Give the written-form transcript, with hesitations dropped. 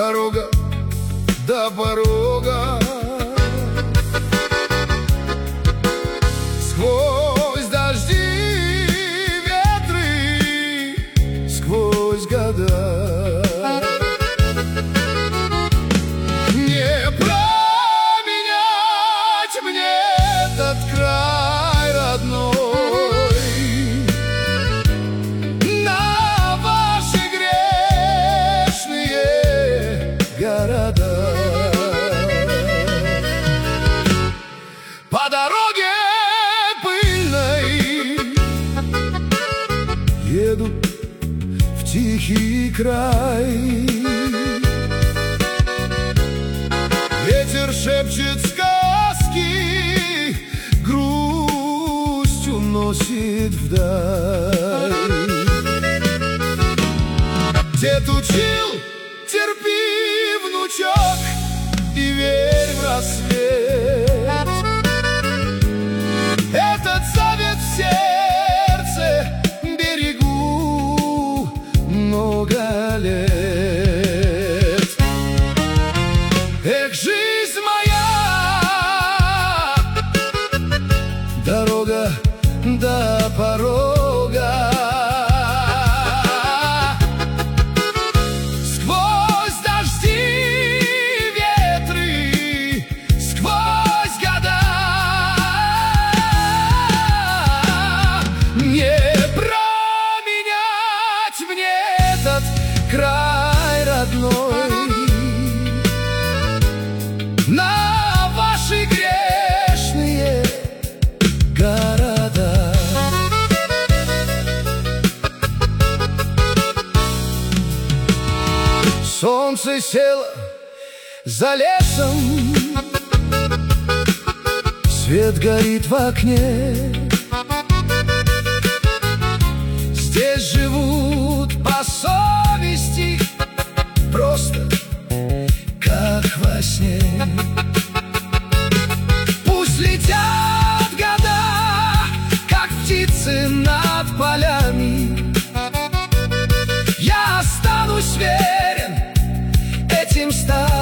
дорога до порога. Сквозь дожди, ветры, сквозь года. Не променять мне этот край родной на ваши грешные города. По дороге пыльной еду в тихий край. Ветер шепчет сказки, грусть уносит вдаль. Дед учил: терпи, внучок, и верь в рассвет. Этот завет в сердце берегу много лет. Эх, жизнь моя, дорога до порога. Сквозь дожди, ветры, сквозь года. Не променять мне этот край родной на ваши грешные города. Солнце село за лесом, свет горит в окне. Здесь живут по совести, просто как во сне. Пусть летят года, как птицы над полями. Я останусь верен этим старым